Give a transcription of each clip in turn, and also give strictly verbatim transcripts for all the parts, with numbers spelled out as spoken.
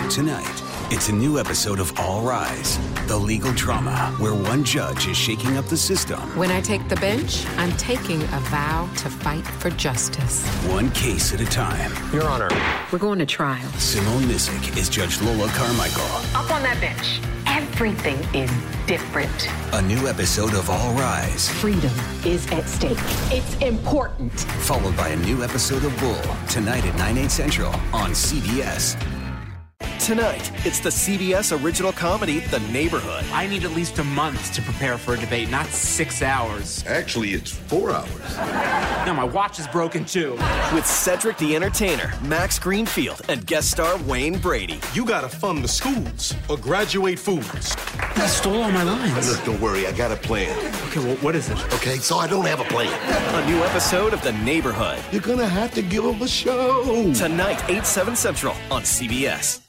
Tonight, it's a new episode of All Rise, the legal drama where one judge is shaking up the system. When I take the bench, I'm taking a vow to fight for justice. One case at a time. Your Honor. We're going to trial. Simone Missick is Judge Lola Carmichael. Up on that bench. Everything is different. A new episode of All Rise. Freedom is at stake. It's important. Followed by a new episode of Bull, tonight at nine, eight central on C B S. Tonight, it's the C B S original comedy, The Neighborhood. I need at least a month to prepare for a debate, not six hours. Actually, it's four hours. No, my watch is broken too. With Cedric the Entertainer, Max Greenfield, and guest star Wayne Brady. You gotta fund the schools or graduate foods. I stole all my lines. Look, don't worry, I got a plan. Okay, well, what is it? Okay, so I don't have a plan. A new episode of The Neighborhood. You're gonna have to give them a show. Tonight, eight, seven central on C B S.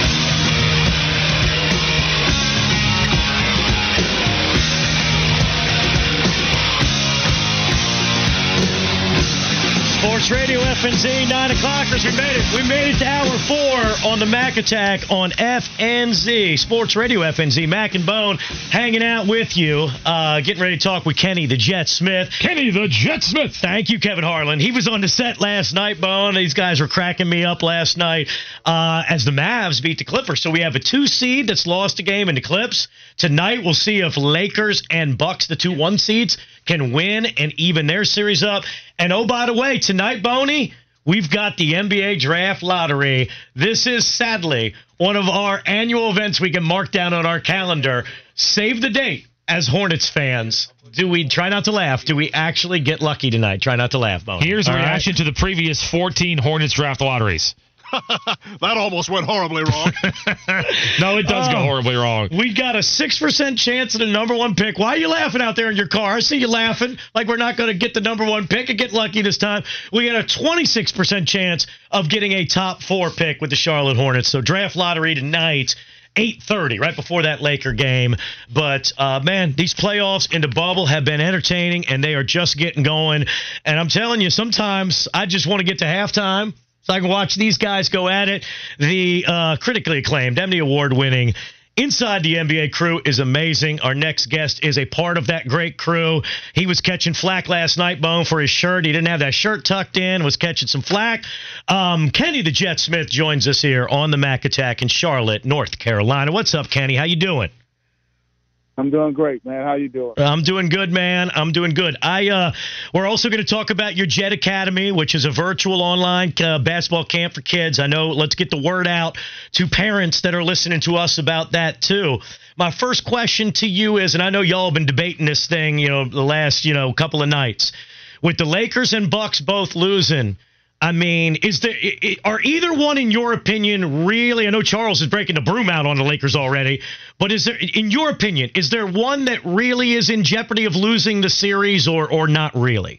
Sports Radio F N Z, nine o'clockers. We made it. We made it to hour four on the Mac Attack on F N Z. Sports Radio F N Z. Mac and Bone hanging out with you. Uh, getting ready to talk with Kenny the Jet Smith. Kenny the Jet Smith. Thank you, Kevin Harlan. He was on the set last night, Bone. These guys were cracking me up last night uh, as the Mavs beat the Clippers. So we have a two seed that's lost a game in the Clips. Tonight we'll see if Lakers and Bucks, the two one seeds, can win and even their series up. And oh, by the way, tonight, Boney, we've got the N B A Draft Lottery. This is, sadly, one of our annual events we can mark down on our calendar. Save the date as Hornets fans. Do we, try not to laugh, do we actually get lucky tonight? Try not to laugh, Boney. Here's a All reaction right? to the previous fourteen Hornets Draft Lotteries. That almost went horribly wrong. No, it does Oh, go horribly wrong. We got a six percent chance of the number one pick. Why are you laughing out there in your car? I see you laughing like we're not going to get the number one pick and get lucky this time. We got a twenty-six percent chance of getting a top four pick with the Charlotte Hornets. So draft lottery tonight, eight thirty, right before that Laker game. But, uh, man, these playoffs in the bubble have been entertaining, and they are just getting going. And I'm telling you, sometimes I just want to get to halftime so I can watch these guys go at it. The uh, critically acclaimed, Emmy Award-winning Inside the N B A crew is amazing. Our next guest is a part of that great crew. He was catching flack last night, Bone, for his shirt. He didn't have that shirt tucked in, was catching some flack. Um, Kenny the Jet Smith joins us here on the Mac Attack in Charlotte, North Carolina. What's up, Kenny? How you doing? I'm doing great, man. How you doing? I'm doing good, man. I'm doing good. I uh, we're also going to talk about your Jet Academy, which is a virtual online uh, basketball camp for kids. I know. Let's get the word out to parents that are listening to us about that too. My first question to you is, and I know y'all have been debating this thing, you know, the last you know couple of nights, with the Lakers and Bucks both losing. I mean, is there are either one, in your opinion, really? I know Charles is breaking the broom out on the Lakers already, but is there, in your opinion, is there one that really is in jeopardy of losing the series, or or not really?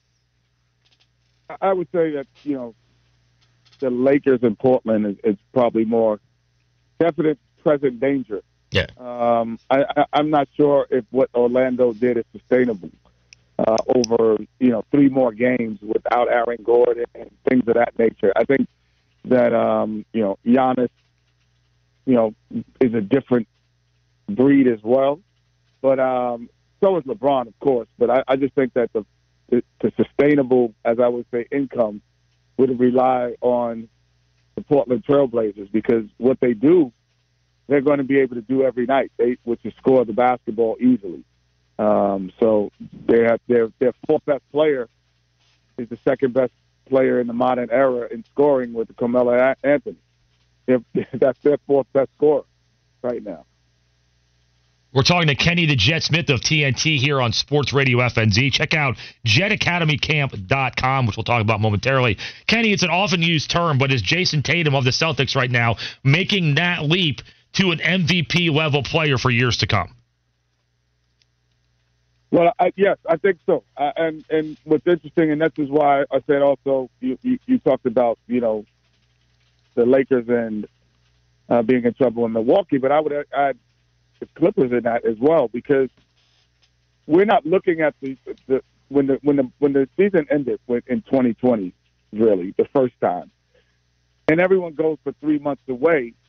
I would say that you know the Lakers in Portland is, is probably more definite present danger. Yeah. Um, I, I, I'm not sure if what Orlando did is sustainable. Uh, over, you know, three more games without Aaron Gordon and things of that nature. I think that, um, you know, Giannis, you know, is a different breed as well. But um, so is LeBron, of course. But I, I just think that the, the, the sustainable, as I would say, income would rely on the Portland Trailblazers, because what they do, they're going to be able to do every night, they, which is score the basketball easily. Um, so they have their their fourth best player is the second best player in the modern era in scoring with Carmelo Anthony. They're, that's their fourth best scorer right now. We're talking to Kenny the Jet Smith of T N T here on Sports Radio F N Z. Check out jet academy camp dot com, which we'll talk about momentarily. Kenny, it's an often used term, but is Jason Tatum of the Celtics right now making that leap to an M V P level player for years to come? Well, I, yes, I think so. Uh, and and what's interesting, and this is why I said also, you, you, you talked about, you know, the Lakers and uh, being in trouble in Milwaukee, but I would add the Clippers in that as well, because we're not looking at the, the when the when the when the season ended in twenty twenty, really the first time, and everyone goes for three months away.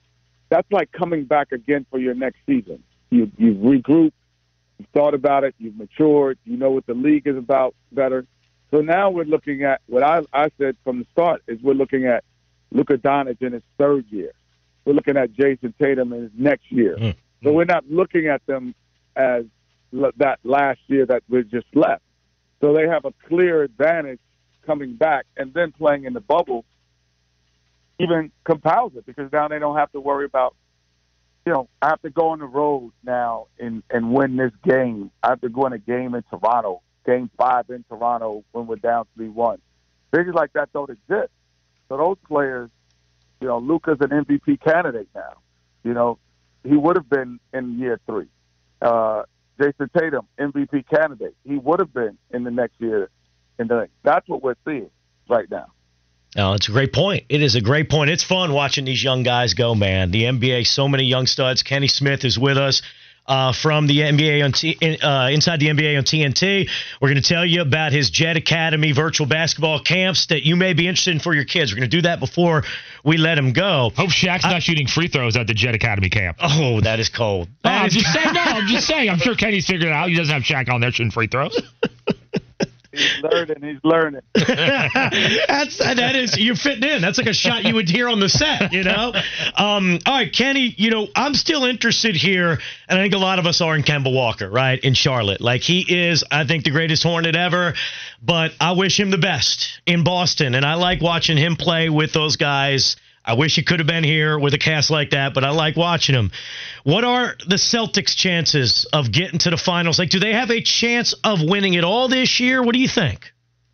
that's like coming back again for your next season. You, you've regrouped, you've thought about it, you've matured, you know what the league is about better. So now we're looking at what I, I said from the start is we're looking at Luka Doncic in his third year. We're looking at Jason Tatum in his next year. Mm-hmm. So we're not looking at them as l- that last year that we just left. So they have a clear advantage coming back, and then playing in the bubble even compounds it because now they don't have to worry about, you know, I have to go on the road now and, and win this game. I have to go in a game in Toronto, game five in Toronto when we're down three one. Things like that don't exist. So those players, you know, Luka's an M V P candidate now. You know, he would have been in year three. Uh, Jason Tatum, M V P candidate. He would have been in the next year. And that's what we're seeing right now. No, it's a great point. It is a great point. It's fun watching these young guys go, man. The N B A, so many young studs. Kenny Smith is with us uh, from the N B A on T, uh, inside the N B A on T N T. We're going to tell you about his Jet Academy virtual basketball camps that you may be interested in for your kids. We're going to do that before we let him go. Hope Shaq's I, not shooting free throws at the Jet Academy camp. Oh, that is cold. That no, I'm is just saying. No, I'm just saying. I'm sure Kenny's figured it out. He doesn't have Shaq on there shooting free throws. He's learning. He's learning. That's that is you're fitting in. That's like a shot you would hear on the set, you know. Um, all right, Kenny. You know, I'm still interested here, and I think a lot of us are in Kemba Walker, right, in Charlotte. Like he is, I think, the greatest Hornet ever. But I wish him the best in Boston, and I like watching him play with those guys. I wish he could have been here with a cast like that, but I like watching him. What are the Celtics' chances of getting to the finals? Like, do they have a chance of winning it all this year? What do you think?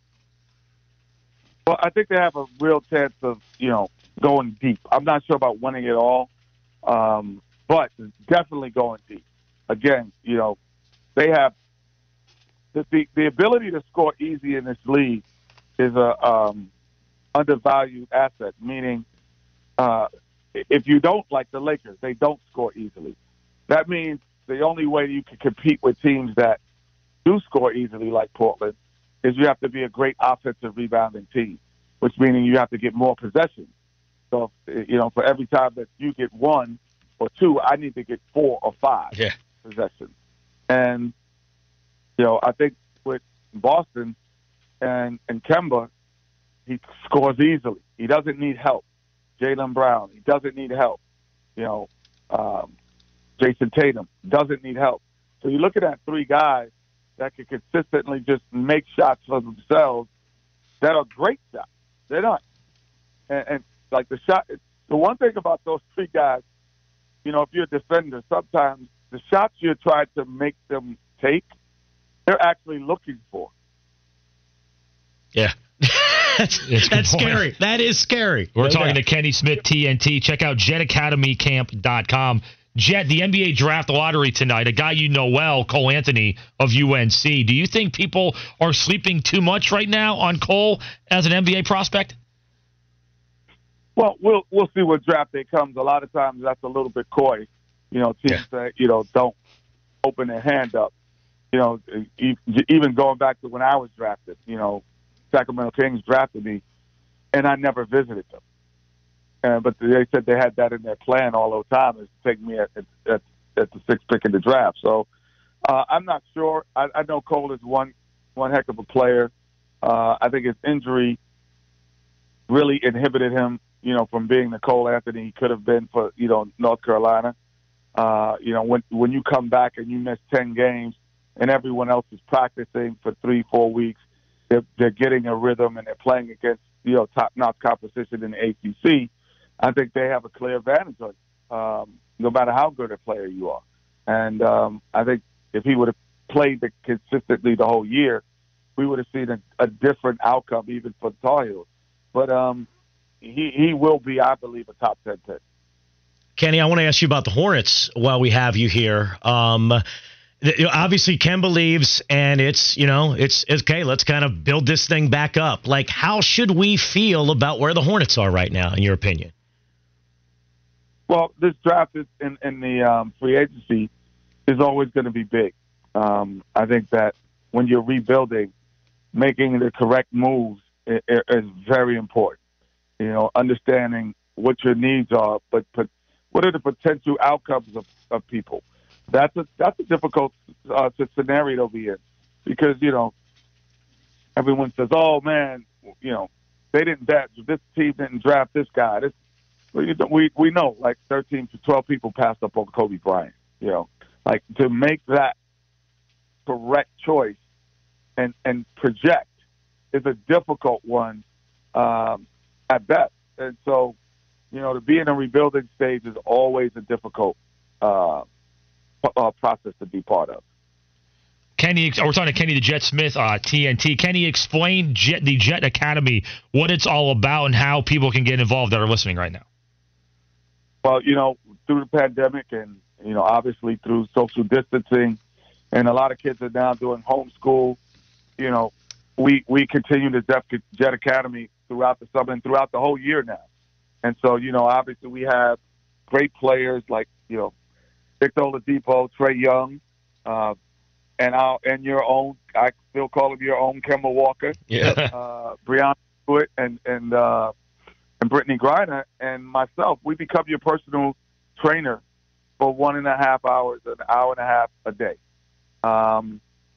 Well, I think they have a real chance of, you know, going deep. I'm not sure about winning it all, um, but definitely going deep. Again, you know, they have the, the, the ability to score easy in this league is a um, undervalued asset, meaning Uh, if you don't, like the Lakers, they don't score easily. That means the only way you can compete with teams that do score easily, like Portland, is you have to be a great offensive rebounding team, which meaning you have to get more possessions. So, you know, for every time that you get one or two, I need to get four or five yeah. possessions. And, you know, I think with Boston and, and Kemba, he scores easily. He doesn't need help. Jaylen Brown, he doesn't need help. You know, um, Jason Tatum doesn't need help. So you're looking at three guys that can consistently just make shots for themselves that are great shots. They're not. And, and like the shot, the one thing about those three guys, you know, if you're a defender, sometimes the shots you're trying to make them take, they're actually looking for. Yeah. That's, that's scary. That is scary. We're no talking doubt. to Kenny Smith, T N T. Check out jet academy camp dot com. Jet, the N B A draft lottery tonight, a guy you know well, Cole Anthony of U N C. Do you think people are sleeping too much right now on Cole as an N B A prospect? Well, we'll we'll see what draft day comes. A lot of times that's a little bit coy. You know, teams yeah. that, you know, don't open their hand up. You know, even going back to when I was drafted, you know, Sacramento Kings drafted me, and I never visited them. Uh, but they said they had that in their plan all the time, is to take me at, at, at the sixth pick in the draft. So uh, I'm not sure. I, I know Cole is one one heck of a player. Uh, I think his injury really inhibited him, you know, from being the Cole Anthony he could have been for, you know, North Carolina. Uh, you know, when when you come back and you miss ten games and everyone else is practicing for three, four weeks, they're, they're getting a rhythm and they're playing against, you know, top-notch competition in the A C C. I think they have a clear advantage on you, um, no matter how good a player you are. And um, I think if he would have played the, consistently the whole year, we would have seen a, a different outcome even for the Tar Heels. But um, he, he will be, I believe, a top ten pick. Kenny, I want to ask you about the Hornets while we have you here. Um, obviously, Kemba leaves, and it's, you know, it's, it's okay, let's kind of build this thing back up. Like, how should we feel about where the Hornets are right now, in your opinion? Well, this draft is in, in the um, free agency is always going to be big. Um, I think that when you're rebuilding, making the correct moves is, is very important. You know, understanding what your needs are, but, but what What are the potential outcomes of, of people? That's a that's a difficult uh, scenario to be in because you know everyone says, "Oh man, you know they didn't that this team didn't draft this guy." This we we know like thirteen to twelve people passed up on Kobe Bryant. You know, like to make that correct choice and and project is a difficult one um, at best. And so, you know, to be in a rebuilding stage is always a difficult uh, uh, process to be part of. Kenny, we're talking to Kenny the Jet Smith, uh, T N T. Kenny, explain Jet, the Jet Academy, what it's all about, and how people can get involved that are listening right now. Well, you know, through the pandemic and, you know, obviously through social distancing, and a lot of kids are now doing homeschool, you know, we we continue the Jet Academy throughout the summer and throughout the whole year now. And so, you know, obviously we have great players like, you know, Victor Oladipo, Trae Young, uh, and our and your own, I still call him your own Kemba Walker, yeah, uh, Breonna Stewart, and and uh, and Brittany Griner, and myself. We become your personal trainer for one and a half hours, an hour and a half a day, um,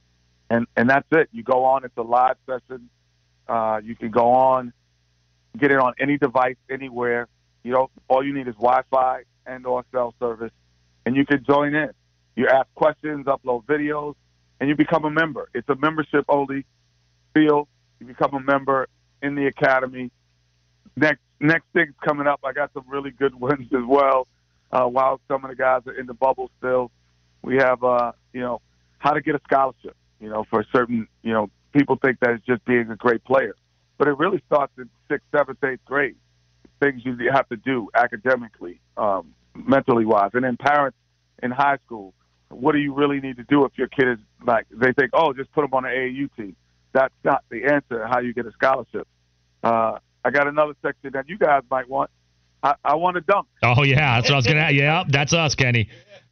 and and that's it. You go on; it's a live session. Uh, you can go on, get it on any device, anywhere. You know, all you need is Wi-Fi and or cell service, and you can join in. You ask questions, upload videos, and you become a member. It's a membership-only field. You become a member in the academy. Next next thing's coming up. I got some really good ones as well. Uh, while some of the guys are in the bubble still, we have, uh, you know, how to get a scholarship, you know, for certain, you know, people think that it's just being a great player. But it really starts in sixth, seventh, eighth grade, things you have to do academically, um, mentally-wise. And then parents in high school, what do you really need to do if your kid is like, they think, oh, just put them on an A A U team. That's not the answer, how you get a scholarship. Uh, I got another section that you guys might want. I, I want to dunk. Oh, yeah, that's what I was going to Yeah, that's us, Kenny.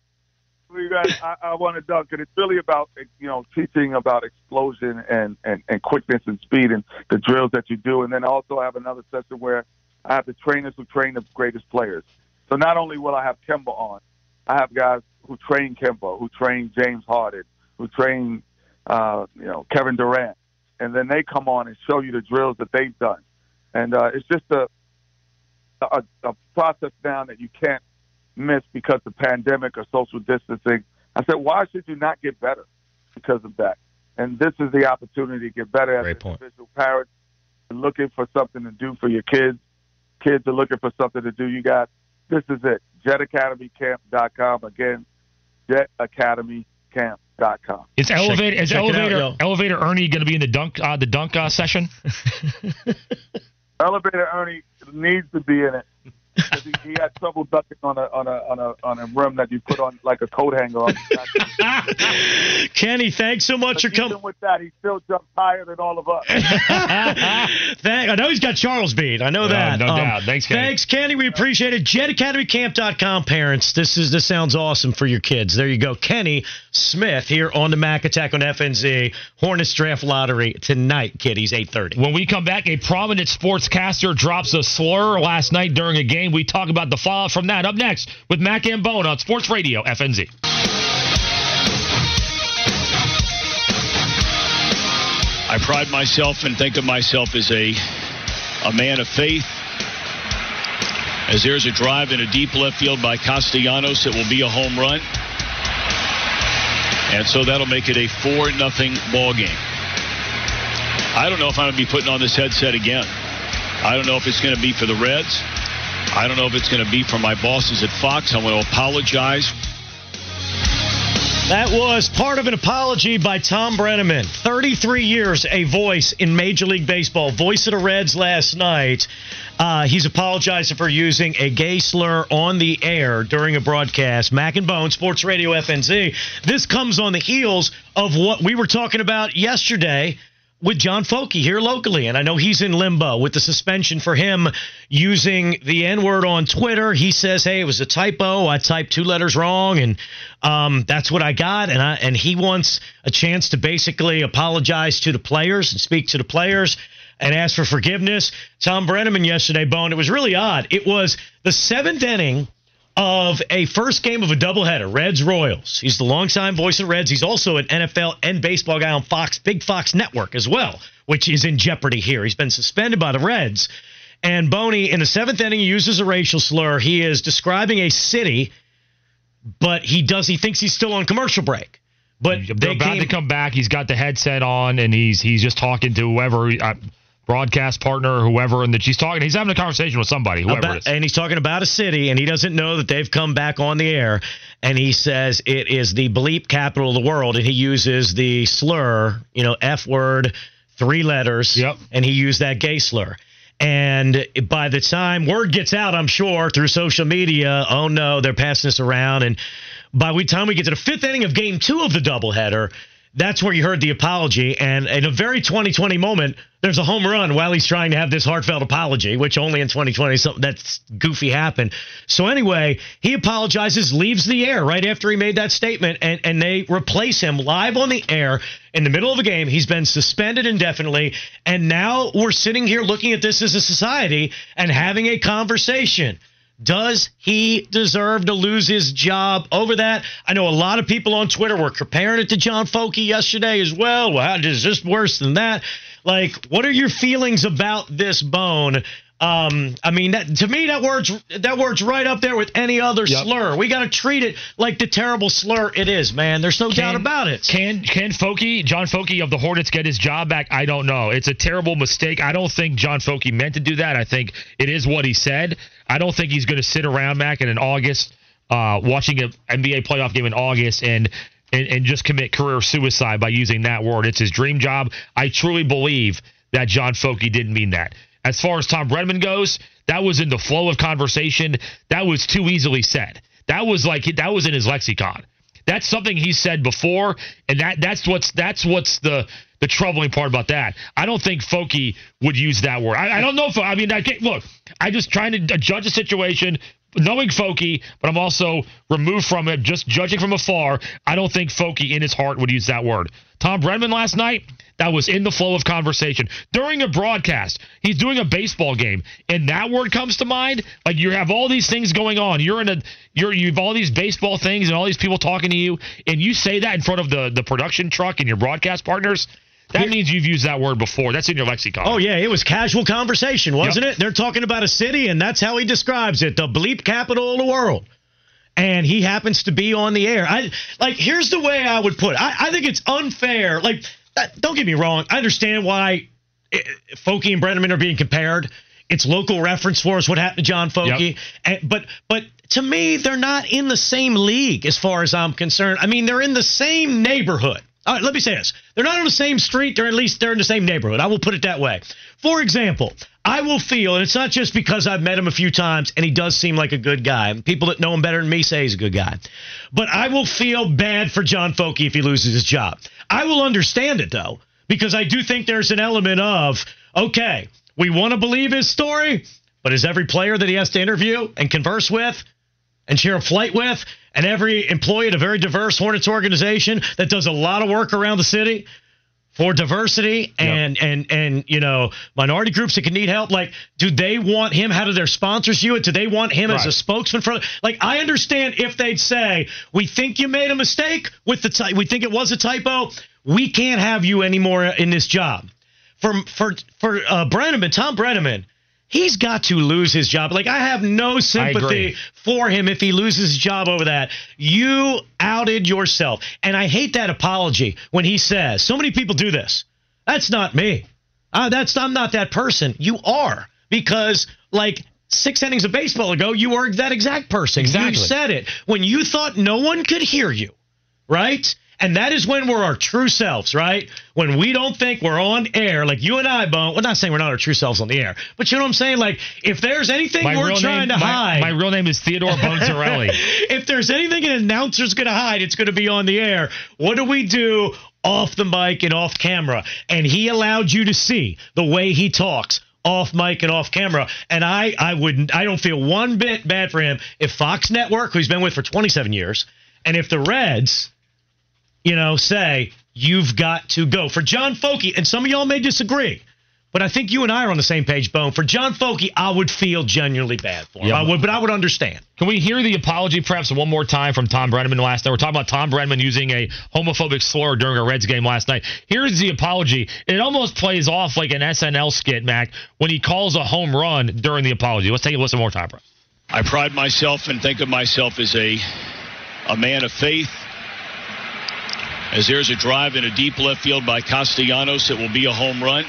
We got, I, I want to dunk, and it's really about, you know, teaching about explosion and, and, and quickness and speed and the drills that you do. And then also I have another session where I have the trainers who train the greatest players. So not only will I have Kemba on, I have guys who train Kemba, who train James Harden, who train, uh, you know, Kevin Durant. And then they come on and show you the drills that they've done. And uh, it's just a, a a process now that you can't miss because of pandemic or social distancing. I said, why should you not get better because of that? And this is the opportunity to get better as an individual parent. You're looking for something to do for your kids. Kids are looking for something to do. You got, this is it, jet academy camp dot com. Again, jet academy camp dot com. Is Elevator, is check Elevator, out, Elevator Ernie going to be in the dunk uh, the dunk uh, session? Elevator Ernie needs to be in it. He, he had trouble ducking on a on a on a on a rim that you put on like a coat hanger on. Kenny, thanks so much but for coming. With that, he still jumps higher than all of us. Thank, I know he's got Charles beat. I know no, that. No um, doubt. Thanks, Kenny. Thanks, Kenny. We appreciate it. jet academy camp dot com, parents. This is this sounds awesome for your kids. There you go. Kenny Smith here on the Mac Attack on F N Z. Hornets Draft Lottery tonight, kiddies, eight thirty. When we come back, a prominent sportscaster drops a slur last night during a game. We talk about the fallout from that. Up next with Mac and Bone on Sports Radio F N Z. I pride myself and think of myself as a a man of faith. As there's a drive in a deep left field by Castellanos, it will be a home run. And so that'll make it a four nothing ball game. I don't know if I'm going to be putting on this headset again. I don't know if it's going to be for the Reds. I don't know if it's going to be for my bosses at Fox. I want to apologize. That was part of an apology by Tom Brenneman. thirty-three years, a voice in Major League Baseball. Voice of the Reds last night. Uh, he's apologizing for using a gay slur on the air during a broadcast. Mac and Bone, Sports Radio F N Z. This comes on the heels of what we were talking about yesterday with John Folke here locally. And I know he's in limbo with the suspension for him using the N-word on Twitter. He says, hey, it was a typo. I typed two letters wrong, and um, that's what I got. And I, and he wants a chance to basically apologize to the players and speak to the players and ask for forgiveness. Tom Brenneman yesterday, Bone, it was really odd. It was the seventh inning of a first game of a doubleheader, Reds-Royals. He's the longtime voice of Reds. He's also an N F L and baseball guy on Fox, Big Fox Network as well, which is in jeopardy here. He's been suspended by the Reds. And Boney, in the seventh inning, he uses a racial slur. He is describing a city, but he does. He thinks he's still on commercial break. But they're they about came, to come back. He's got the headset on, and he's he's just talking to whoever, uh, broadcast partner or whoever, and that she's talking. He's having a conversation with somebody, whoever about, it is. And he's talking about a city, and he doesn't know that they've come back on the air. And he says it is the bleep capital of the world, and he uses the slur, you know, F word, three letters, yep. and he used that gay slur. And by the time word gets out, I'm sure, through social media, oh, no, they're passing this around. And by the time we get to the fifth inning of game two of the doubleheader, that's where you heard the apology. And in a very twenty twenty moment, there's a home run while he's trying to have this heartfelt apology, which only in twenty twenty, something that's goofy happened. So anyway, he apologizes, leaves the air right after he made that statement, and, and they replace him live on the air in the middle of a game. He's been suspended indefinitely, and now we're sitting here looking at this as a society and having a conversation. Does he deserve to lose his job over that? I know a lot of people on Twitter were comparing it to John Folke yesterday as well. Well, how is this worse than that? Like, what are your feelings about this, Bone? Um, I mean, that, to me, that word's that word's right up there with any other yep. slur. We got to treat it like the terrible slur it is, man. There's no can, doubt about it. Can can Folke, John Folke of the Hornets, get his job back? I don't know. It's a terrible mistake. I don't think John Folke meant to do that. I think it is what he said. I don't think he's going to sit around, Mac, in August, uh, watching an N B A playoff game in August and, and and just commit career suicide by using that word. It's his dream job. I truly believe that John Folke didn't mean that. As far as Tom Brennan goes, that was in the flow of conversation. That was too easily said. That was like that was in his lexicon. That's something he said before, and that that's what's that's what's the the troubling part about that. I don't think Folke would use that word. I, I don't know if I mean I can't, look. I'm just trying to judge the situation, knowing Folke, but I'm also removed from it, just judging from afar. I don't think Folke in his heart would use that word. Tom Brennan last night, that was in the flow of conversation. During a broadcast, he's doing a baseball game, and that word comes to mind. Like, you have all these things going on. You're in a, you're, you have all these baseball things and all these people talking to you, and you say that in front of the, the production truck and your broadcast partners. That means you've used that word before. That's in your lexicon. Oh, yeah. It was casual conversation, wasn't yep. it? They're talking about a city, and that's how he describes it, the bleep capital of the world. And he happens to be on the air. I like. Here's the way I would put it. I, I think it's unfair. Like, don't get me wrong. I understand why Folke and Brenneman are being compared. It's local reference for us, what happened to John Folke. Yep. And, but but to me, they're not in the same league as far as I'm concerned. I mean, they're in the same neighborhood. All right, let me say this. They're not on the same street. They're at least they're in the same neighborhood. I will put it that way. For example, I will feel, and it's not just because I've met him a few times, and he does seem like a good guy. People that know him better than me say he's a good guy. But I will feel bad for John Folke if he loses his job. I will understand it, though, because I do think there's an element of, okay, we want to believe his story, but is every player that he has to interview and converse with and share a flight with, and every employee at a very diverse Hornets organization that does a lot of work around the city for diversity and, yep. and, and, you know, minority groups that can need help, like, do they want him? How do their sponsors view it? Do they want him right. as a spokesman for, like, I understand if they'd say, we think you made a mistake with the, ty- we think it was a typo. We can't have you anymore in this job. For, for, for uh, Brenneman, Tom Brenneman, he's got to lose his job. Like, I have no sympathy for him if he loses his job over that. You outed yourself. And I hate that apology when he says, so many people do this. That's not me. Uh, that's I'm not that person. You are. Because, like, six innings of baseball ago, you were that exact person. Exactly. You said it when you thought no one could hear you, right? And that is when we're our true selves, right? When we don't think we're on air, like you and I, Bone. We're not saying we're not our true selves on the air, but you know what I'm saying? Like, if there's anything my we're trying name, to my, hide. My real name is Theodore Bonzarelli. If there's anything an announcer's going to hide, it's going to be on the air. What do we do off the mic and off camera? And he allowed you to see the way he talks off mic and off camera. And I, I wouldn't, I don't feel one bit bad for him if Fox Network, who he's been with for twenty-seven years, and if the Reds, you know, say, you've got to go. For John Folke, and some of y'all may disagree, But I think you and I are on the same page, Bone. For John Folky, I would feel genuinely bad for him. Yep. I would, but I would understand. Can we hear the apology perhaps one more time from Tom Brenneman last night? We're talking about Tom Brenneman using a homophobic slur during a Reds game last night. Here's the apology. It almost plays off like an S N L skit, Mac, when he calls a home run during the apology. Let's take a listen one more time, bro. I pride myself and think of myself as a a man of faith. As there's a drive in a deep left field by Castellanos, it will be a home run.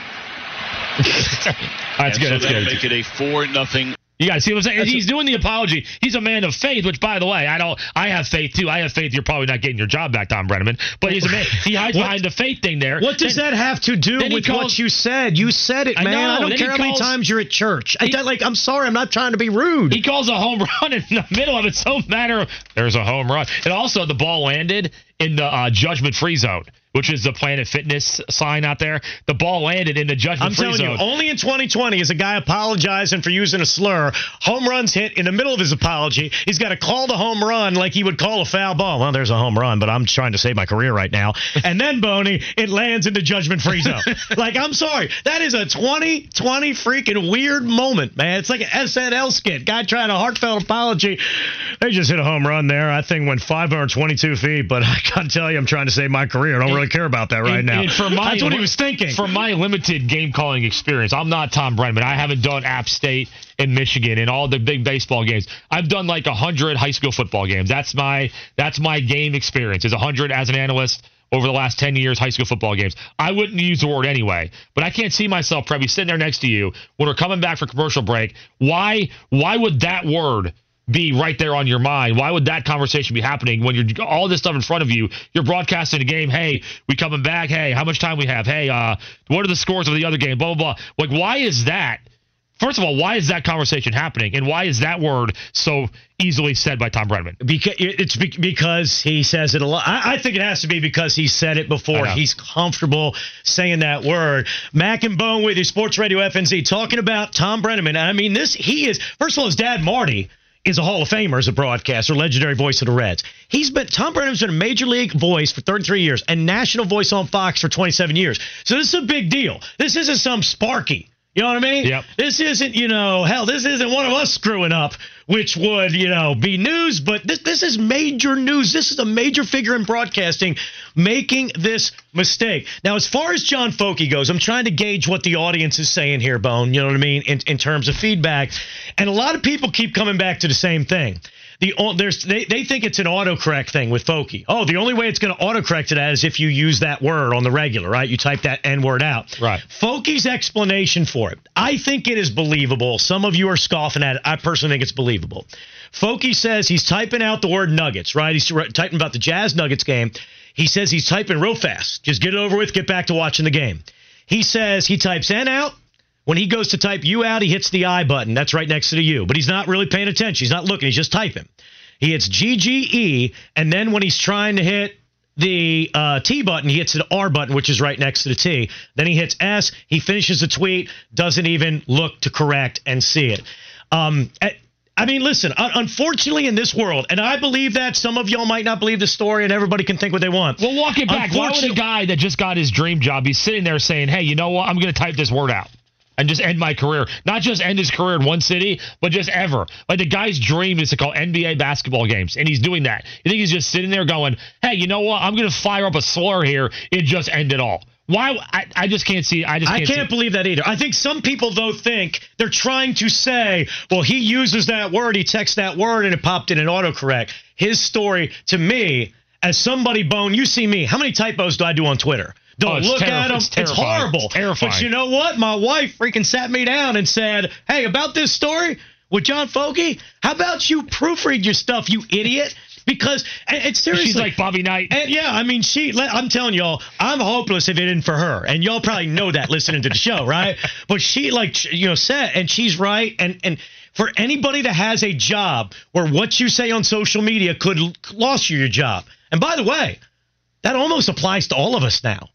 That's and good. So That's that'll good. make it a four nothing. You guys see what I'm saying? That's He's a, doing the apology. He's a man of faith, which, by the way, I don't. I have faith too. I have faith you're probably not getting your job back, Tom Brenneman. But he's a man. He hides behind the faith thing there. What does then, that have to do with calls, what you said? You said it, man. I, know, I don't care how calls, many times you're at church. He, I, like, I'm sorry. I'm not trying to be rude. He calls a home run in the middle of it. So matter of there's a home run, and also the ball landed in the uh, judgment-free zone, which is the Planet Fitness sign out there. The ball landed in the judgment-free zone. I'm telling you, only in twenty twenty is a guy apologizing for using a slur. Home runs hit in the middle of his apology. He's got to call the home run like he would call a foul ball. Well, there's a home run, but I'm trying to save my career right now. And then, Boney, it lands in the judgment-free zone. Like, I'm sorry. That is a twenty twenty freaking weird moment, man. It's like an S N L skit. Guy trying a heartfelt apology. They just hit a home run there. I think went five hundred twenty-two feet, but I got to tell you, I'm trying to save my career. I don't really care about that right and, now. And for my, That's what he was thinking. For my limited game calling experience, I'm not Tom Brenneman. I haven't done App State and Michigan and all the big baseball games. I've done like a hundred high school football games. That's my that's my game experience. Is a hundred as an analyst over the last ten years, high school football games. I wouldn't use the word anyway, but I can't see myself probably sitting there next to you when we're coming back for commercial break. Why why would that word be right there on your mind? Why would that conversation be happening when you're all this stuff in front of you? You're broadcasting a game. Hey, we coming back. Hey, how much time we have? Hey, uh, what are the scores of the other game? Blah, blah, blah. Like, why is that? First of all, why is that conversation happening? And why is that word so easily said by Tom Brenneman? Because it's because he says it a lot. I, I think it has to be because he said it before. He's comfortable saying that word. Mac and Bone with you, Sports Radio F N Z, talking about Tom Brenneman. I mean, this, he is, first of all, his dad, Marty, is a Hall of Famer as a broadcaster, legendary voice of the Reds. He's been Tom Brenneman's been a major league voice for thirty-three years and national voice on Fox for twenty-seven years. So this is a big deal. This isn't some Sparky. You know what I mean? Yep. This isn't, you know, hell, this isn't one of us screwing up, which would, you know, be news, but this this is major news. This is a major figure in broadcasting making this mistake. Now, as far as John Folky goes, I'm trying to gauge what the audience is saying here, Bone, you know what I mean, in, in terms of feedback. And a lot of people keep coming back to the same thing. The there's they, they think it's an autocorrect thing with Folky. Oh, the only way it's going to autocorrect to that is if you use that word on the regular, right? You type that N word out. Right. Folky's explanation for it, I think it is believable. Some of you are scoffing at it. I personally think it's believable. Folky says he's typing out the word Nuggets, right? He's typing about the Jazz Nuggets game. He says he's typing real fast. Just get it over with, get back to watching the game. He says he types N out. When he goes to type U out, he hits the I button. That's right next to the U. But he's not really paying attention. He's not looking. He's just typing. He hits G G E, and then when he's trying to hit the uh, T button, he hits the R button, which is right next to the T. Then he hits S. He finishes the tweet, doesn't even look to correct and see it. Um, I mean, listen, unfortunately in this world, and I believe that some of y'all might not believe the story, and everybody can think what they want. Well, walk it back. Why would a guy that just got his dream job, he's sitting there saying, hey, you know what, I'm going to type this word out and just end my career. Not just end his career in one city, but just ever. Like, the guy's dream is to call N B A basketball games, and he's doing that. You think he's just sitting there going, hey, you know what? I'm going to fire up a slur here and just end it all. Why? I, I just can't see. I just can't, I can't see. believe that either. I think some people, though, think they're trying to say, well, he uses that word, he texts that word, and it popped in an autocorrect. His story, to me, as somebody, Bone, you see me. How many typos do I do on Twitter? Don't oh, look terri- at them. It's, it's horrible. It's terrifying. But you know what? My wife freaking sat me down and said, hey, about this story with John Folky, how about you proofread your stuff, you idiot? Because it's seriously. She's like Bobby Knight. And yeah, I mean, she, I'm telling y'all, I'm hopeless if it isn't for her. And y'all probably know that listening to the show, right? But she, like, you know, said, and she's right. And, and for anybody that has a job where what you say on social media could lost you your job. And by the way, that almost applies to all of us now.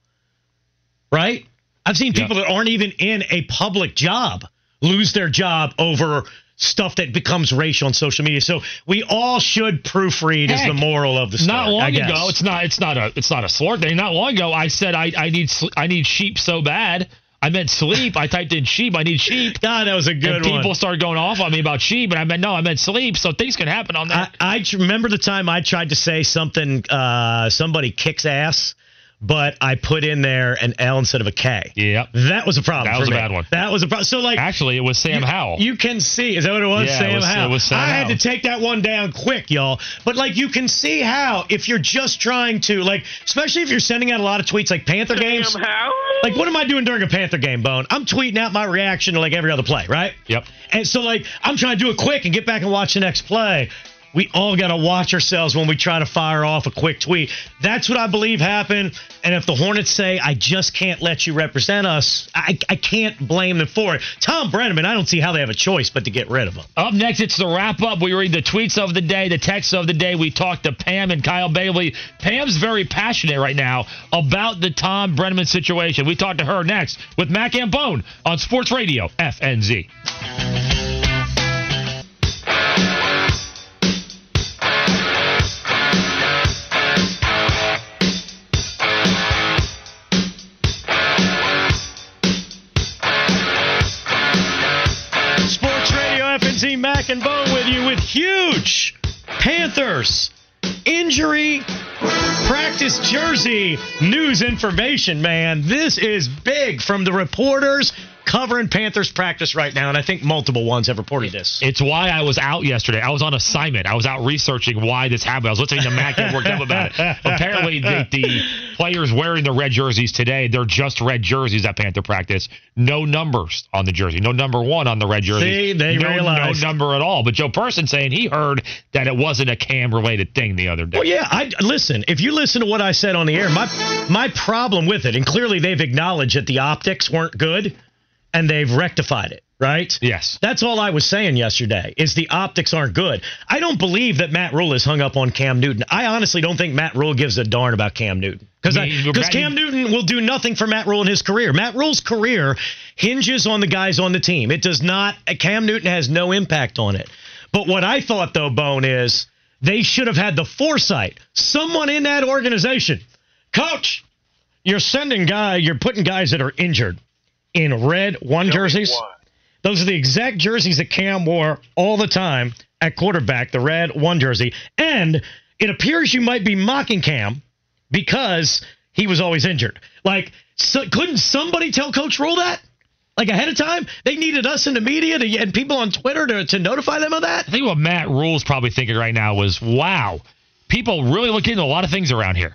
Right? I've seen people yeah. that aren't even in a public job lose their job over stuff that becomes racial on social media. So we all should proofread Heck, is the moral of the story. Not long I guess. ago, it's not it's not a it's not a slur thing. Not long ago, I said I, I need I need sheep so bad. I meant sleep. I typed in sheep. I need sheep. God, that was a good and one. people started going off on me about sheep, and I meant, no, I meant sleep, so things can happen on that. I, I remember the time I tried to say something, uh, somebody kicks ass, but I put in there an L instead of a K. Yep. That was a problem. That was for a me. bad one. That was a problem. So, like, actually, it was Sam you, Howell. You can see. Is that what it was? Yeah, Sam it was, Howell. It was Sam I Howell. had to take that one down quick, y'all. But, like, you can see how, if you're just trying to, like, especially if you're sending out a lot of tweets, like Panther games. Sam Howell? Like, what am I doing during a Panther game, Bone? I'm tweeting out my reaction to, like, every other play, right? Yep. And so, like, I'm trying to do it quick and get back and watch the next play. We all got to watch ourselves when we try to fire off a quick tweet. That's what I believe happened. And if the Hornets say, I just can't let you represent us, I, I can't blame them for it. Tom Brenneman, I don't see how they have a choice but to get rid of him. Up next, it's the wrap-up. We read the tweets of the day, the texts of the day. We talked to Pam and Kyle Bailey. Pam's very passionate right now about the Tom Brenneman situation. We talk to her next with Mac and Bone on Sports Radio F N Z. Mac and Bone with you with huge Panthers injury practice jersey news information, man. This is big from the reporters covering Panthers practice right now, and I think multiple ones have reported this. It's why I was out yesterday. I was on assignment. I was out researching why this happened. I was listening to Mac get worked up about it. Apparently, the, the players wearing the red jerseys today, they're just red jerseys at Panther practice. No numbers on the jersey. No number one on the red jersey. See, they no, realized. No number at all. But Joe Person saying he heard that it wasn't a Cam-related thing the other day. Well, yeah. I listen, if you listen to what I said on the air, my my problem with it, and clearly they've acknowledged that the optics weren't good, and they've rectified it, right? Yes. That's all I was saying yesterday, is the optics aren't good. I don't believe that Matt Rule is hung up on Cam Newton. I honestly don't think Matt Rule gives a darn about Cam Newton. Because because Cam Newton will do nothing for Matt Rule in his career. Matt Rule's career hinges on the guys on the team. It does not – Cam Newton has no impact on it. But what I thought, though, Bone, is they should have had the foresight. Someone in that organization. Coach, you're sending guy, you're putting guys that are injured in red one jerseys. Those are the exact jerseys that Cam wore all the time at quarterback, the red one jersey. And it appears you might be mocking Cam because he was always injured. Like, so, couldn't somebody tell Coach Rule that? Like, ahead of time? They needed us in the media to, and people on Twitter to, to notify them of that? I think what Matt Rule's probably thinking right now was, wow, people really look into a lot of things around here.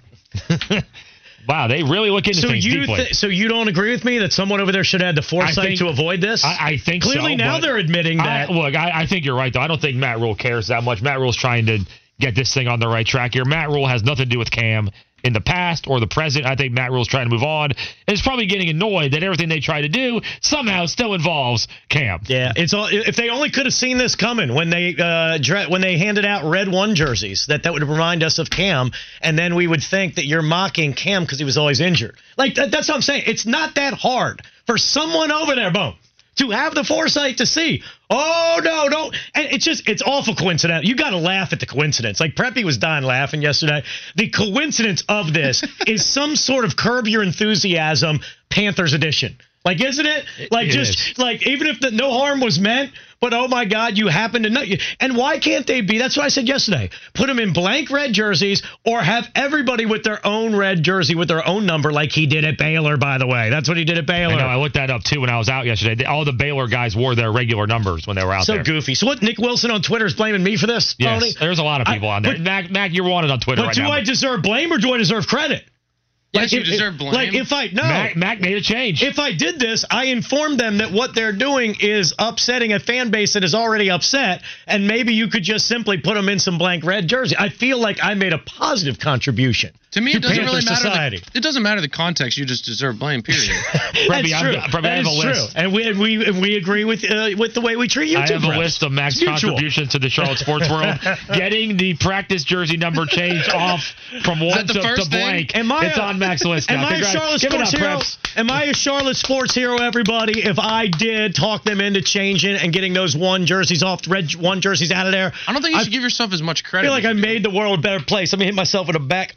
Wow, they really look into so things you deeply. Th- so you don't agree with me that someone over there should have had the foresight think, to avoid this? I, I think Clearly so, now they're admitting that. I, look, I, I think you're right, though. I don't think Matt Rule cares that much. Matt Rule's trying to get this thing on the right track here. Matt Rule has nothing to do with Cam in the past or the present. I think Matt Rule's trying to move on. And it's probably getting annoyed that everything they try to do somehow still involves Cam. Yeah, it's all. If they only could have seen this coming when they uh, dra- when they handed out red one jerseys, that that would remind us of Cam, and then we would think that you're mocking Cam because he was always injured. Like that, that's what I'm saying. It's not that hard for someone over there, Bone, to have the foresight to see, oh, no, don't. And it's just, it's awful coincidence. You got to laugh at the coincidence. Like, Preppy was dying laughing yesterday. The coincidence of this is some sort of Curb Your Enthusiasm Panthers edition. Like, isn't it? Like, it just, is. like, even if the no harm was meant, but oh my God, you happen to know. And why can't they be? That's what I said yesterday. Put them in blank red jerseys or have everybody with their own red jersey with their own number, like he did at Baylor, by the way. That's what he did at Baylor. I know. I looked that up, too, when I was out yesterday. All the Baylor guys wore their regular numbers when they were out so there. So goofy. So what, Nick Wilson on Twitter is blaming me for this, yes, Tony? There's a lot of people I, on there. But, Mac, Mac, you're wanted on Twitter but right do now. do I deserve blame or do I deserve credit? Yes, like, you if, deserve blame. Like, if I, no. Mac, Mac made a change. If I did this, I informed them that what they're doing is upsetting a fan base that is already upset, and maybe you could just simply put them in some blank red jersey. I feel like I made a positive contribution. To me, to it doesn't Panther really matter. Society. The, it doesn't matter the context. You just deserve blame, period. Probably, That's true. I'm, probably that I have is a true. list. And we, and we, and we agree with uh, with the way we treat YouTube. I have a reps. list of Mac's Mutual. contributions to the Charlotte sports world. Getting the practice jersey number changed off from one the to, first to thing? blank. Am I it's a, on Mac's list am now. I a Congrats. Charlotte Give it sports up, hero? Preps. Am I a Charlotte sports hero, everybody? If I did talk them into changing and getting those one jerseys off, red one jerseys out of there, I don't think you I should give yourself as much credit. I feel like as I you do. made the world a better place. Let me hit myself in the back. Oh, I just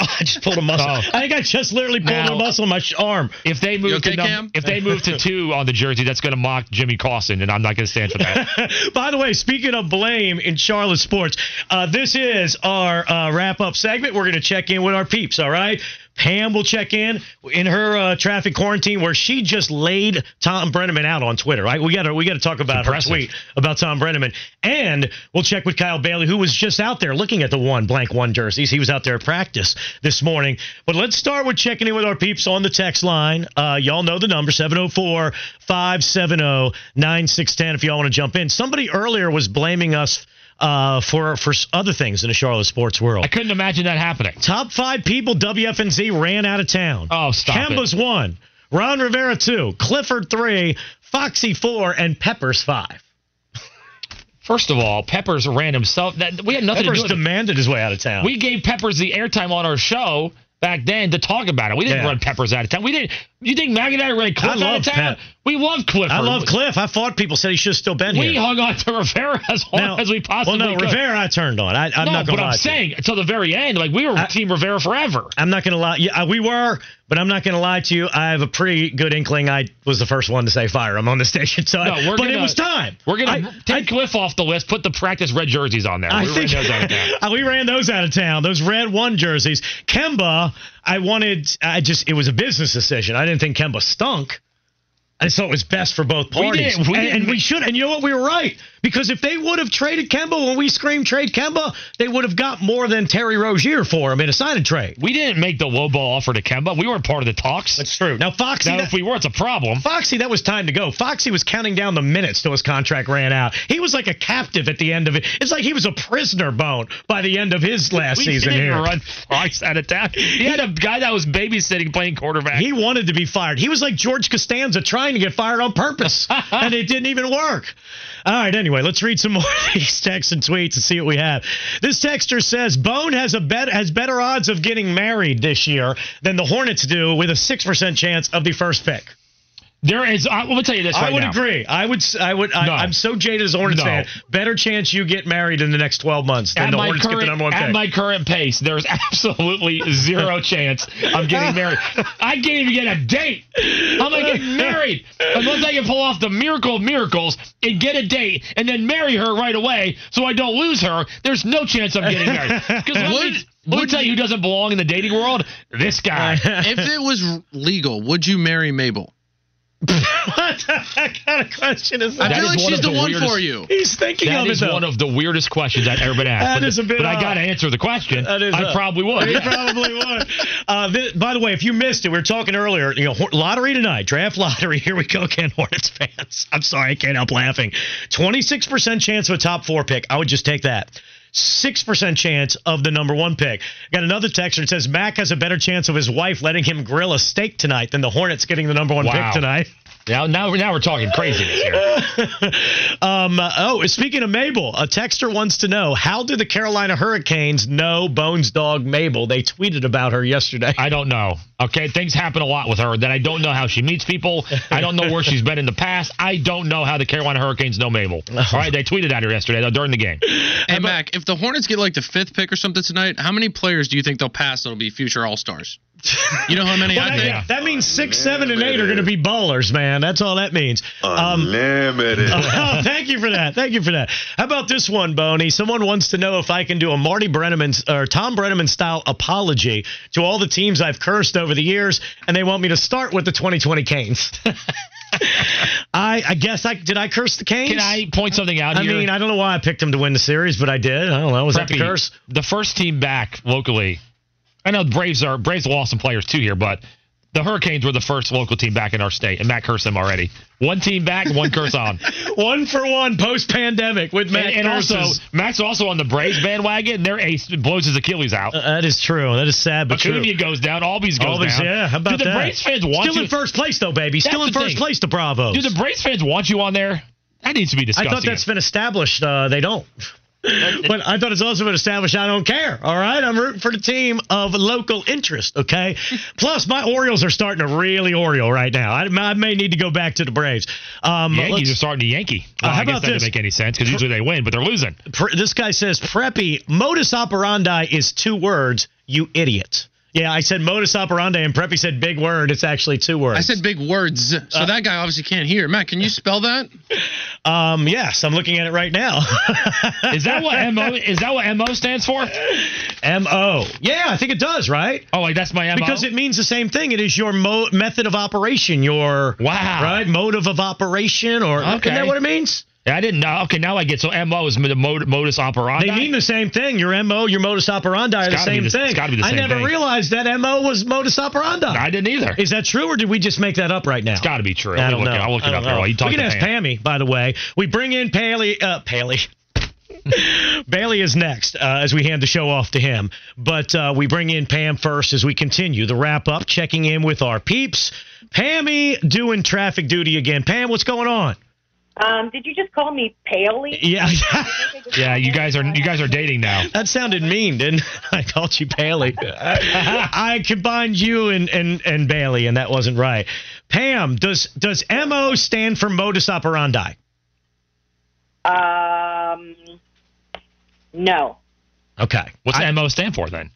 pulled a muscle. Oh. I think I just literally pulled Now, a muscle in my sh- arm. If they move okay, to num- Cam? if they move to two on the jersey, that's going to mock Jimmy Clausen, and I'm not going to stand for that. By the way, speaking of blame in Charlotte sports, uh, this is our uh, wrap-up segment. We're going to check in with our peeps, all right? Pam will check in in her uh, traffic quarantine where she just laid Tom Brenneman out on Twitter. Right, we got to we got to talk about her tweet about Tom Brenneman, and we'll check with Kyle Bailey, who was just out there looking at the one blank one jerseys. He was out there at practice this morning. But let's start with checking in with our peeps on the text line. Uh, y'all know the number seven oh four, five seven oh, nine six one oh if y'all want to jump in. Somebody earlier was blaming us. Uh, for for other things in the Charlotte sports world. I couldn't imagine that happening. Top five people W F N Z ran out of town. Oh, stop Kemba's it. one, Ron Rivera two, Clifford three, Foxy four, and Peppers five. First of all, Peppers ran himself. That we had nothing Peppers to do with demanded his way out of town. We gave Peppers the airtime on our show back then to talk about it. We didn't Yeah. run Peppers out of town. We didn't. You think Maggie and I ran Cliff I out love of town? Pep. We love Clifford. I love Cliff. I thought people said he should have still been We here. hung on to Rivera as long Now- as we possibly Well, no, could. Rivera I turned on. I, I'm no, not going but to lie I'm to you. saying until the very end, like we were I- Team Rivera forever. I'm not going to lie. Yeah, we were, but I'm not going to lie to you. I have a pretty good inkling. I was the first one to say fire him on the station. So No, I, we're but gonna, it was time. We're going I- to take I- Cliff off the list, put the practice red jerseys on there. I we think ran those out of town. Uh, we ran those out of town. Those red one jerseys. Kemba, I wanted. I just. It was a business decision. I didn't think Kemba stunk. I just thought it was best for both We parties. didn't- we and, didn't- and we should. And you know what? We were right. Because if they would have traded Kemba when we screamed trade Kemba, they would have got more than Terry Rozier for him in a sign and trade. We didn't make the low ball offer to Kemba. We weren't part of the talks. That's true. Now, Foxy. Now, that- if we were, it's a problem. Foxy, that was time to go. Foxy was counting down the minutes till his contract ran out. He was like a captive at the end of it. It's like he was a prisoner bone by the end of his last we season didn't here. run Fox out of town. He had a guy that was babysitting playing quarterback. He wanted to be fired. He was like George Costanza trying to get fired on purpose, and it didn't even work. All right, anyway, let's read some more of these texts and tweets and see what we have. This texter says, Bone has a bet has better odds of getting married this year than the Hornets do with a six percent chance of the first pick. There is. I, let me tell you this. I right would now. agree. I would. I would. I, No. I'm so jaded as a Hornets No. fan. Better chance you get married in the next twelve months than At the my, Hornets get the current, number one at pick. my current pace, there's absolutely zero chance I'm getting married. I can't even get a date. How am I getting married? Unless I can pull off the miracle of miracles and get a date and then marry her right away so I don't lose her, there's no chance I'm getting married. Because let, Would- me, let me would tell you who doesn't belong in the dating world? This guy. If it was legal, would you marry Mabel? What kind of question is that? I feel is like one she's of the the one weirdest- for you. He's thinking That of is it, though. one of the weirdest questions I've ever been asked. That but is a bit but I odd. got to answer the question. That is I odd. probably would. He probably would. Uh, th- by the way, if you missed it, we were talking earlier. You know, Hor- lottery tonight, draft lottery. Here we go again, Hornets fans. I'm sorry, I can't help laughing. twenty-six percent chance of a top four pick. I would just take that. six percent chance of the number one pick. Got another texter that says Mac has a better chance of his wife letting him grill a steak tonight than the Hornets getting the number one Wow. pick tonight. Now, now, now we're talking craziness here. um, uh, oh, speaking of Mabel, a texter wants to know, how do the Carolina Hurricanes know Bones' dog Mabel? They tweeted about her yesterday. I don't know. Okay, things happen a lot with her that I don't know how she meets people. I don't know where she's been in the past. I don't know how the Carolina Hurricanes know Mabel. All right, they tweeted at her yesterday though, during the game. Hey, Mac, if the Hornets get like the fifth pick or something tonight, how many players do you think they'll pass that'll be future All-Stars? You know how many Well, I that, think? that means six, seven, and eight are going to be ballers, man. That's all that means. Um, Unlimited. oh, thank you for that. Thank you for that. How about this one, Boney? Someone wants to know if I can do a Marty Brenneman or Tom Brenneman style apology to all the teams I've cursed over the years, and they want me to start with the twenty twenty Canes. I I guess I did. I curse the Canes. Can I point something out I here? mean, I don't know why I picked them to win the series, but I did. I don't know. Was that the Preppy, curse? The first team back locally. I know the Braves are Braves lost some players too here, but the Hurricanes were the first local team back in our state, and Matt cursed them already. One team back, one curse on. One for one post-pandemic with Matt And, and also, curses. Matt's also on the Braves bandwagon. Their ace blows his Achilles out. Uh, that is true. That is sad, but true. Acuna goes down. Albies goes Always, down. yeah. How about Do the that? Braves fans want Still you? in first place, though, baby. Still That's in the first thing. place, the Bravos. Do the Braves fans want you on there? That needs to be discussed. I thought that's again. been established. Uh, they don't. But I thought it's also been established I don't care. All right? I'm rooting for the team of local interest, okay? Plus, my Orioles are starting to really Oriole right now. I, I may need to go back to the Braves. Um, Yankees let's- are starting to Yankee. Uh, Well, how I guess about that this? doesn't make any sense because usually they win, but they're losing. Pre- this guy says, Preppy, modus operandi is two words, you idiot. Yeah, I said modus operandi, and Preppy said big word. It's actually two words. I said big words, so Uh, that guy obviously can't hear. Matt, can you spell that? Um, yes, I'm looking at it right now. Is that what M O? Is that what M O stands for? M O. Yeah, I think it does, right? Oh, like that's my M O. Because it means the same thing. It is your mo- method of operation, your wow, right motive of operation, or okay. Isn't that what it means? Yeah, I didn't know. Okay, now I get so M O is the mod- modus operandi. They mean the same thing. Your M O, your modus operandi are the same the, thing. It's got to be the I same never thing. realized that M O was modus operandi. I didn't either. Is that true, or did we just make that up right now? It's got to be true. I don't look know. It, I'll look it I up don't there while you talk we can to ask Pam. Pammy, by the way. We bring in Paley. Uh, Paley. Bailey is next uh, as we hand the show off to him. But uh, we bring in Pam first as we continue the wrap-up, checking in with our peeps. Pammy doing traffic duty again. Pam, what's going on? Um, did you just call me Paley? Yeah. Yeah, you guys are you guys are dating now. That sounded mean, didn't I? I called you Paley. I, I combined you and, and, and Bailey, and that wasn't right. Pam, does does M O stand for modus operandi? Um, no. Okay. What's I, M O stand for then?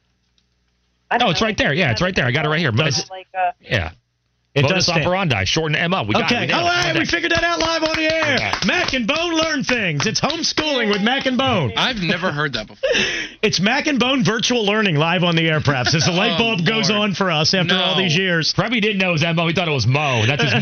I don't oh, it's know. right there. Yeah, it's right there. I got it right here. Does, like, uh, yeah. It modus does stand. operandi, shorten M O. We got okay. it. We All right, it. we figured that out live on the air. Okay. Mac and Bone learn things. It's homeschooling with Mac and Bone. I've never heard that before. It's Mac and Bone virtual learning live on the air, perhaps, as the light bulb oh, goes on for us after no. all these years. Probably didn't know it was M O. He thought it was Mo. That's his Mo.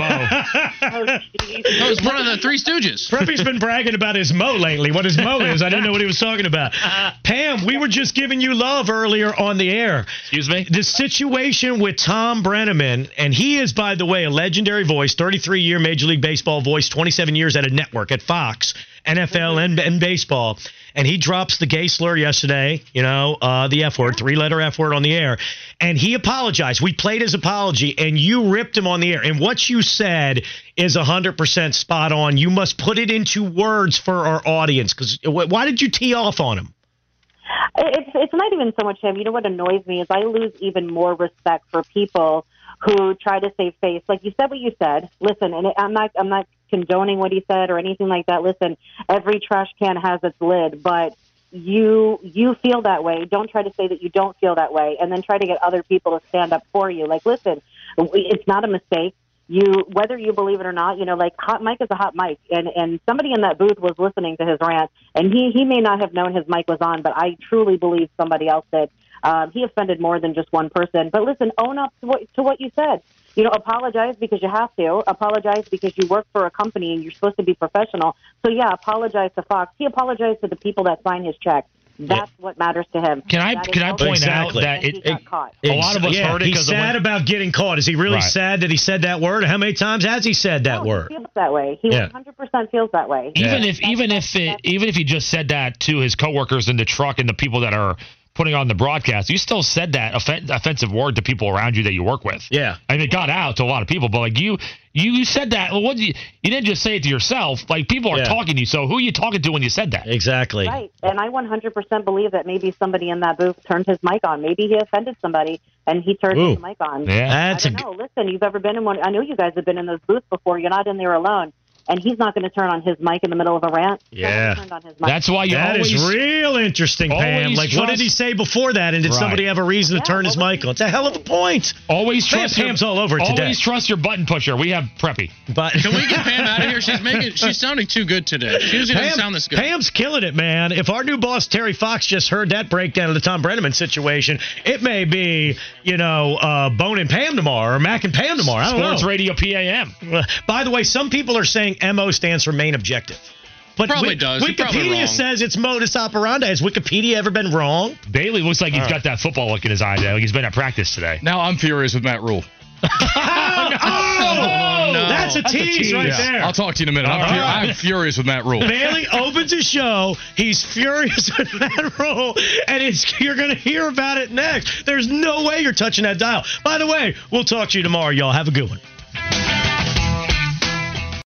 Oh, that was one of the Three Stooges. Preppy's been bragging about his Mo lately. What his Mo is, I didn't know what he was talking about. Pam, we were just giving you love earlier on the air. Excuse me? The situation with Tom Brenneman, and he is, by the way, a legendary voice, thirty-three-year Major League Baseball voice, twenty-seven years at a network at Fox, N F L and, and baseball. And he drops the gay slur yesterday, you know, uh, the F word, three-letter F word on the air. And he apologized. We played his apology, and you ripped him on the air. And what you said is one hundred percent spot on. You must put it into words for our audience. Because why did you tee off on him? It's, it's not even so much him. You know what annoys me is I lose even more respect for people who try to save face. Like you said what you said. Listen, and I'm not I'm not condoning what he said or anything like that. Listen, every trash can has its lid, but you you feel that way. Don't try to say that you don't feel that way, and then try to get other people to stand up for you. Like, listen, it's not a mistake. You, whether you believe it or not, you know, like hot mic is a hot mic, and and somebody in that booth was listening to his rant, and he he may not have known his mic was on, but I truly believe somebody else did. Um, he offended more than just one person. But listen, own up to what, to what you said. You know, apologize because you have to. Apologize because you work for a company and you're supposed to be professional. So, yeah, apologize to Fox. He apologized to the people that signed his check. That's yeah. what matters to him. Can I that can I point exactly. out that it, it, it caught. a lot of us yeah, heard it he's because sad about getting caught. Is he really right. sad that he said that word? How many times has he said that no, word? He feels that way. He yeah. one hundred percent feels that way. Even yeah. if even if it, even if he just said that to his coworkers in the truck and the people that are putting on the broadcast, you still said that offen- offensive word to people around you that you work with. Yeah. I mean, it got out to a lot of people, but like you, you said that. Well, what did you, you didn't just say it to yourself. Like people are yeah. talking to you. So who are you talking to when you said that? Exactly. Right. And I one hundred percent believe that maybe somebody in that booth turned his mic on. Maybe he offended somebody and he turned Ooh. his mic on. Yeah. That's I don't a... know. Listen, you've ever been in one? I know you guys have been in those booths before. You're not in there alone. And he's not going to turn on his mic in the middle of a rant. Yeah. Turned on his mic. That's why you that always... That is real interesting, Pam. Like, trust, what did he say before that? And did right. somebody have a reason to yeah, turn his mic on? It's a hell of a point. Always trust Pam's your, all over it today. Always trust your button pusher. We have Preppy. But Can we get Pam out of here? She's making. She's sounding too good today. She usually Pam, doesn't sound this good. Pam's killing it, man. If our new boss, Terry Fox, just heard that breakdown of the Tom Brenneman situation, it may be, you know, uh, Bone and Pam tomorrow or Mac and Pam tomorrow. I don't Sports know. Radio P A M. Uh, by the way, some people are saying M O stands for main objective. But probably w- does. You're Wikipedia probably wrong. says it's modus operandi. Has Wikipedia ever been wrong? Bailey looks like he's All got right. that football look in his eye. Like he's been at practice today. Now I'm furious with Matt Rule. oh, oh, no. That's a That's a tease, tease. right Yeah, there. I'll talk to you in a minute. I'm, All fu- right. I'm furious with Matt Rule. Bailey opens his show. He's furious with Matt Rule, and it's you're going to hear about it next. There's no way you're touching that dial. By the way, we'll talk to you tomorrow, y'all. Have a good one.